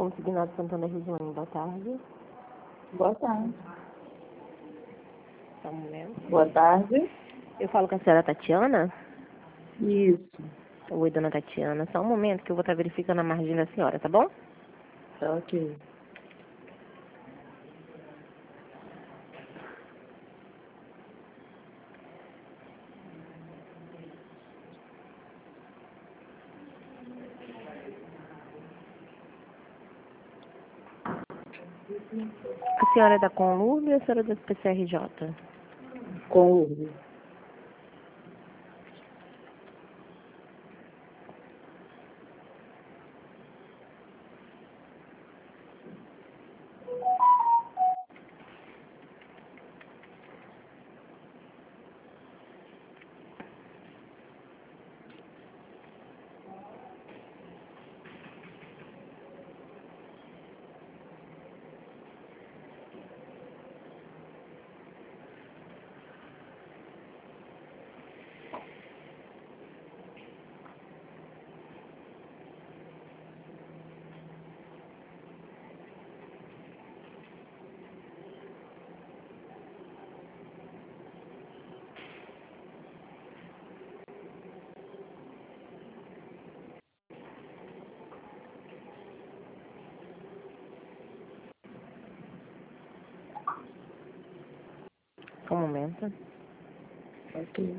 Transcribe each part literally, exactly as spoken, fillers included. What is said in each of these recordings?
Consignado Santana Regiane, boa tarde. Boa tarde. Só um momento. Boa tarde. Eu falo com a senhora Tatiana? Isso. Oi, dona Tatiana. Só um momento que eu vou estar verificando a margem da senhora, tá bom? Tá ok. A senhora é da Conlurb ou a senhora é da P C R J? Com urbe. Só um momento. Ok.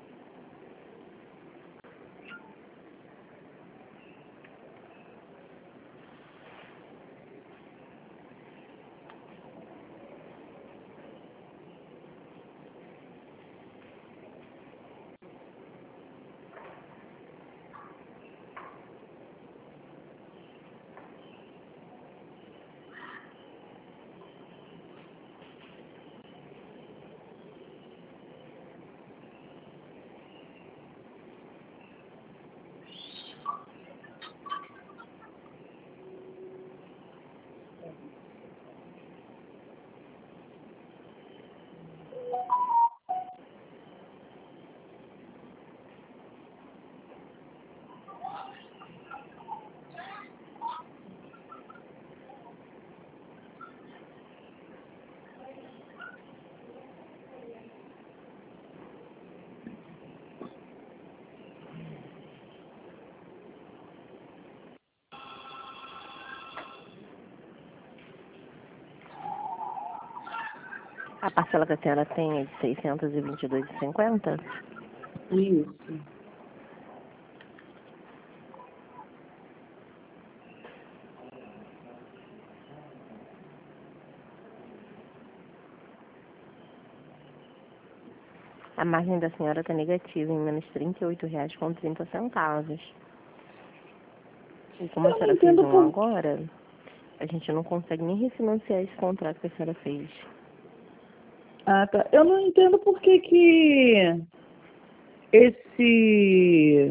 A parcela que a senhora tem é de seiscentos e vinte e dois reais e cinquenta centavos? Isso. A margem da senhora está negativa, em menos trinta e oito reais com trinta centavos. E como a Eu não senhora fez entendo um por... agora, a gente não consegue nem refinanciar esse contrato que a senhora fez. Ah, tá. Eu não entendo por que que esse...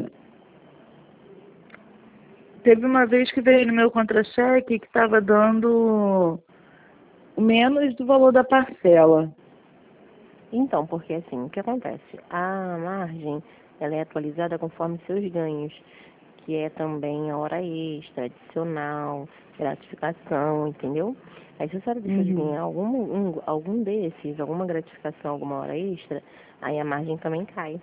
Teve uma vez que veio no meu contra-cheque que estava dando menos do valor da parcela. Então, porque assim, o que acontece? A margem, ela é atualizada conforme seus ganhos, que é também a hora extra, adicional, gratificação, entendeu? Aí se a senhora deixou de Uhum. ganhar algum, um, algum desses, alguma gratificação, alguma hora extra, aí a margem também cai.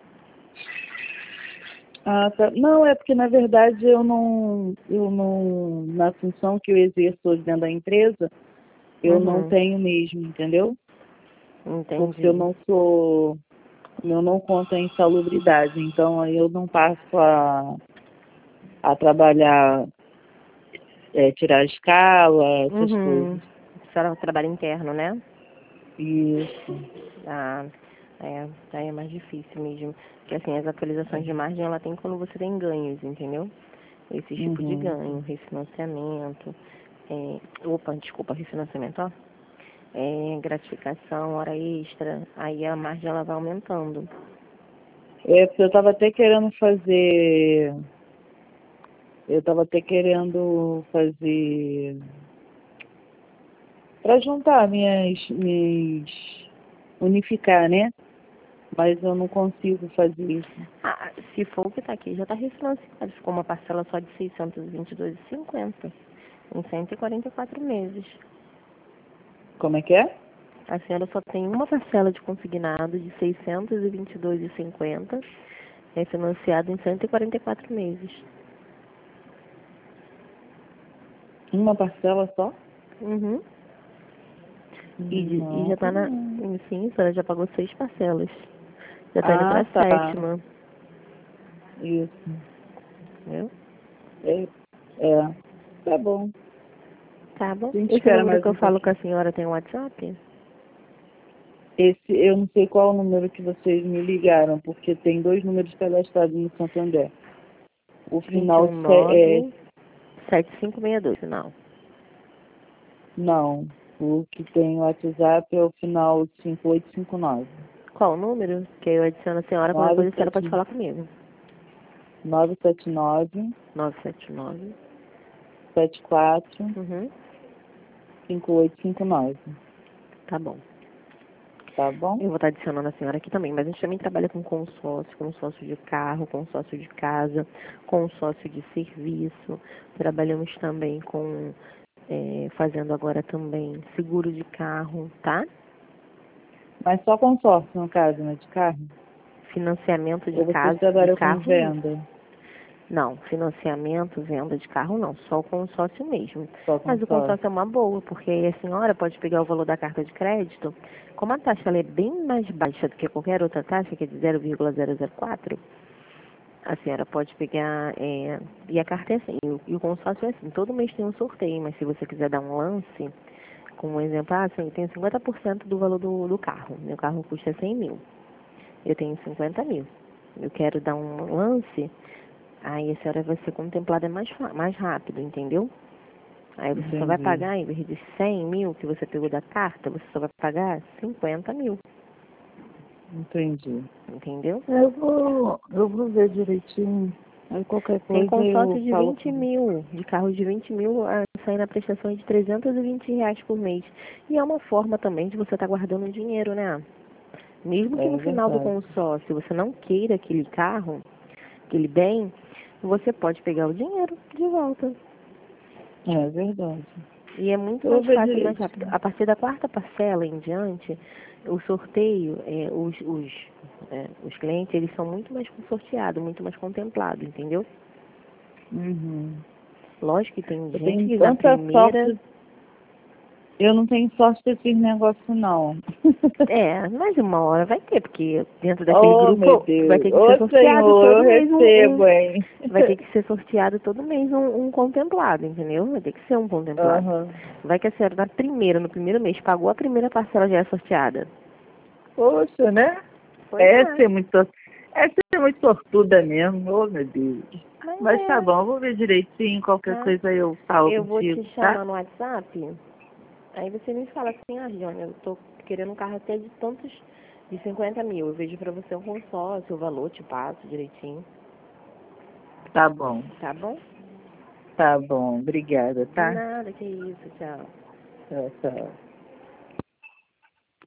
Ah, tá. Não, é porque na verdade eu não, eu não, na função que eu exerço hoje dentro da empresa, eu não Uhum, tenho mesmo, entendeu? Porque eu entendi. não sou, eu não conto em insalubridade, então aí eu não passo a, a trabalhar, é, tirar a escala, essas Uhum. coisas. A senhora trabalha interno, né? Isso. Ah, é, aí é mais difícil mesmo. Porque assim, as atualizações de margem ela tem quando você tem ganhos, entendeu? Esse tipo de Uhum. ganho, refinanciamento, é, opa, desculpa, refinanciamento, ó. É, gratificação, hora extra, aí a margem ela vai aumentando. É, porque eu estava até querendo fazer, eu estava até querendo fazer, para juntar minhas, minhas, unificar, né? Mas eu não consigo fazer isso. Ah, se for o que tá aqui, já tá refinanciado, ficou uma parcela só de seiscentos e vinte e dois reais e cinquenta centavos. em cento e quarenta e quatro meses. Como é que é? A senhora só tem uma parcela de consignado de seiscentos e vinte e dois reais e cinquenta centavos, é financiado em cento e quarenta e quatro meses. Uma parcela só? Uhum. E, de- e Não. já tá na... Sim, a senhora já pagou seis parcelas. Já tá indo Ah, pra tá. sétima. Isso. Entendeu? É, é. Tá bom. Tá bom. A gente Esse espera número mais que eu um falo com pouquinho. a senhora tem WhatsApp? Esse, eu não sei qual o número que vocês me ligaram, porque tem dois números cadastrados no Santander. O final é... vinte e um nove sete cinco seis dois, final. Não. O que tem o WhatsApp é o final cinco oito cinco nove. Qual o número? Que eu adiciono a senhora, qualquer coisa a senhora pode falar comigo. nove sete nove, nove sete nove. sete quatro, Uhum. cinco oito cinco nove. Tá bom. Tá bom? Eu vou estar adicionando a senhora aqui também, mas a gente também trabalha com consórcio, consórcio de carro, consórcio de casa, consórcio de serviço. Trabalhamos também com, é, fazendo agora também seguro de carro, tá? Mas só consórcio, no caso, né, de carro? Financiamento de Ou vocês casa, de trabalham com carro, venda? não. Financiamento, venda de carro, não. Só o consórcio mesmo. Só Mas o consórcio. consórcio é uma boa, porque aí a senhora pode pegar o valor da carta de crédito. Como a taxa ela é bem mais baixa do que qualquer outra taxa, que é de zero vírgula zero zero quatro, a senhora pode pegar, é, e a carta é assim, e o, e o consórcio é assim, todo mês tem um sorteio, mas se você quiser dar um lance, como um exemplo, ah, assim, eu tenho cinquenta por cento do valor do, do carro, meu carro custa cem mil, eu tenho cinquenta mil, eu quero dar um lance, aí a senhora vai ser contemplada mais, fa- mais rápido, entendeu? Aí você só vai Entendi. pagar, em vez de cem mil que você pegou da carta, você só vai pagar cinquenta mil, Entendi. entendeu? Eu vou, eu vou ver direitinho. Aí qualquer Tem coisa consórcio eu de falo vinte com mil, de carro de vinte mil, a sair na prestação de trezentos e vinte reais por mês. E é uma forma também de você estar guardando dinheiro, né? Mesmo que É no final do verdade. consórcio você não queira aquele carro, aquele bem, você pode pegar o dinheiro de volta. É verdade. E é muito Eu vou mais ver fácil e mais rápido. direitinho. A partir da quarta parcela em diante, o sorteio, é, os, os, é, os clientes, eles são muito mais sorteados, muito mais contemplados, entendeu? Uhum. Lógico que tem Eu gente tenho que na tanta primeira... sorte. Eu não tenho sorte desses negócios, não. É, mas uma hora vai ter, porque dentro daquele Oh, meu grupo vai Deus. ter que ser Ô, sorteado Senhor, eu todo mês um, um- recebo, hein? vai ter que ser sorteado todo mês um, um contemplado, entendeu? Vai ter que ser um contemplado. Aham. Vai que a senhora na primeira, no primeiro mês, pagou a primeira parcela já é sorteada. Poxa, né? Pois É é. ser muito, sor- é ser muito sortuda mesmo. Oh, meu Deus. Mas Mas tá é, bom, eu vou ver direitinho. Qualquer tá? coisa eu falo Eu vou contigo, te tá? chamar no WhatsApp, aí você me fala assim, ah, Johnny, eu tô querendo um carro até de tantos, de cinquenta mil. Eu vejo pra você um consórcio, o valor, te passo direitinho, Tá bom. tá bom? Tá bom. Obrigada, De tá? nada, que isso, tchau. Tchau, tchau.